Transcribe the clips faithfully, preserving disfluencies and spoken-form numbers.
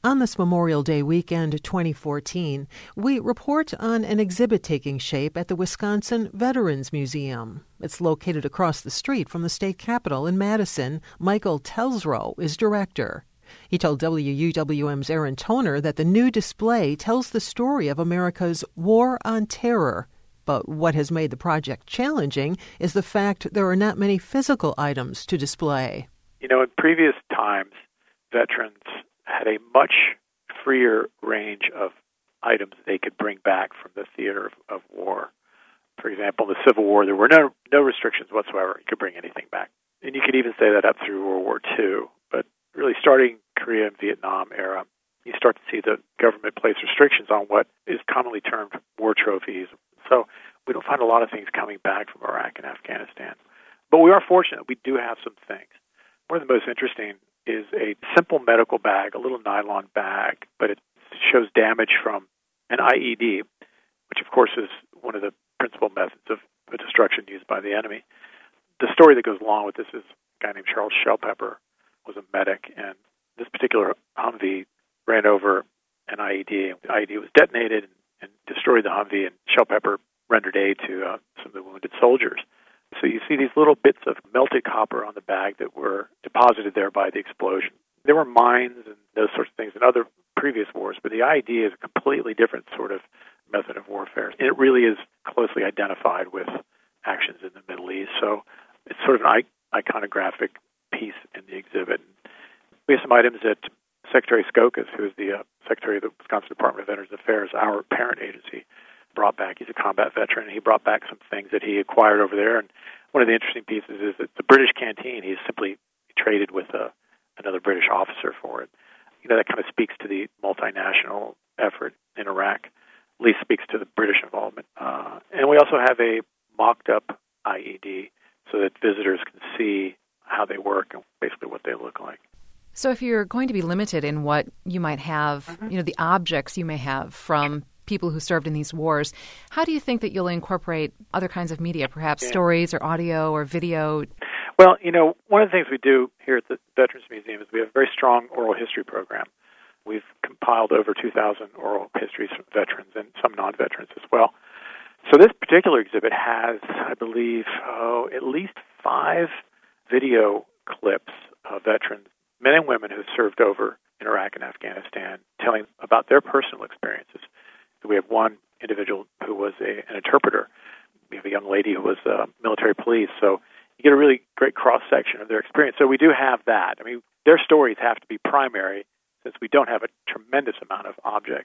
On this Memorial Day weekend twenty fourteen, we report on an exhibit taking shape at the Wisconsin Veterans Museum. It's located across the street from the state capitol in Madison. Michael Telsrow is director. He told W U W M's Aaron Toner that the new display tells the story of America's war on terror. But what has made the project challenging is the fact there are not many physical items to display. You know, in previous times, veterans had a much freer range of items they could bring back from the theater of, of war. For example, in the Civil War, there were no no restrictions whatsoever. You could bring anything back. And you could even say that up through World War Two. But really starting Korea and Vietnam era, you start to see the government place restrictions on what is commonly termed war trophies. So we don't find a lot of things coming back from Iraq and Afghanistan. But we are fortunate. We do have some things. One of the most interesting is a simple medical bag, a little nylon bag, but it shows damage from an I E D, which of course is one of the principal methods of destruction used by the enemy. The story that goes along with this is a guy named Charles Shellpepper was a medic, and this particular Humvee ran over an I E D. The I E D was detonated and, and destroyed the Humvee, and Shellpepper rendered aid to uh, some of the wounded soldiers. So you see these little bits of melted copper on the bag that were deposited there by the explosion. There were mines and those sorts of things in other previous wars, but the I E D is a completely different sort of method of warfare. And it really is closely identified with actions in the Middle East. So it's sort of an iconographic piece in the exhibit. We have some items that Secretary Skokas, who is the uh, Secretary of the Wisconsin Department of Veterans Affairs, our parent agency, brought back. He's a combat veteran, and he brought back some things that he acquired over there. And one of the interesting pieces is that the British canteen, he's simply traded with a, another British officer for it. You know, that kind of speaks to the multinational effort in Iraq, at least speaks to the British involvement. Uh, and we also have a mocked-up I E D so that visitors can see how they work and basically what they look like. So if you're going to be limited in what you might have, mm-hmm. you know, the objects you may have from people who served in these wars, how do you think that you'll incorporate other kinds of media, perhaps yeah. stories or audio or video? Well, you know, one of the things we do here at the Veterans Museum is we have a very strong oral history program. We've compiled over two thousand oral histories from veterans and some non-veterans as well. So this particular exhibit has, I believe, oh, at least five video clips of veterans, men and women who served over in Iraq and Afghanistan, telling about their personal experiences. We have one individual who was a, an interpreter. We have a young lady who was uh, military police. So you get a really great cross-section of their experience. So we do have that. I mean, their stories have to be primary since we don't have a tremendous amount of objects.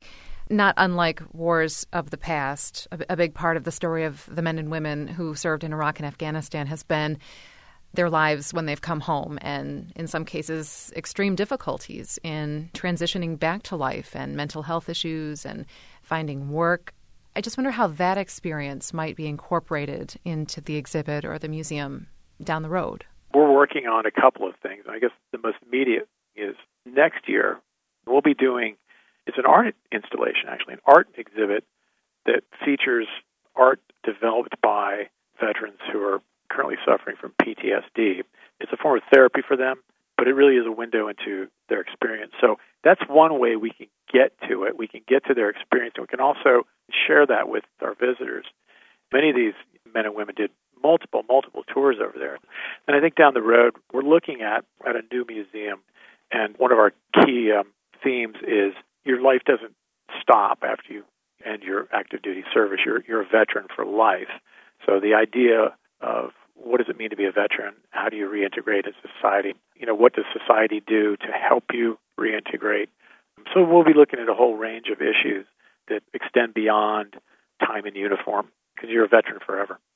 Not unlike wars of the past, a, a big part of the story of the men and women who served in Iraq and Afghanistan has been their lives when they've come home, and in some cases, extreme difficulties in transitioning back to life and mental health issues and finding work. I just wonder how that experience might be incorporated into the exhibit or the museum down the road. We're working on a couple of things. I guess the most immediate is next year we'll be doing, it's an art installation, actually, an art exhibit that features art developed by veterans who are currently suffering from P T S D. It's a form of therapy for them, but it really is a window into their experience. So that's one way we can get to it. We can get to their experience, and we can also share that with our visitors. Many of these men and women did multiple, multiple tours over there. And I think down the road, we're looking at, at a new museum, and one of our key um, themes is your life doesn't stop after you end your active duty service. You're, you're a veteran for life. So the idea of what does it mean to be a veteran? How do you reintegrate in society? You know, what does society do to help you reintegrate? So we'll be looking at a whole range of issues that extend beyond time in uniform, because you're a veteran forever.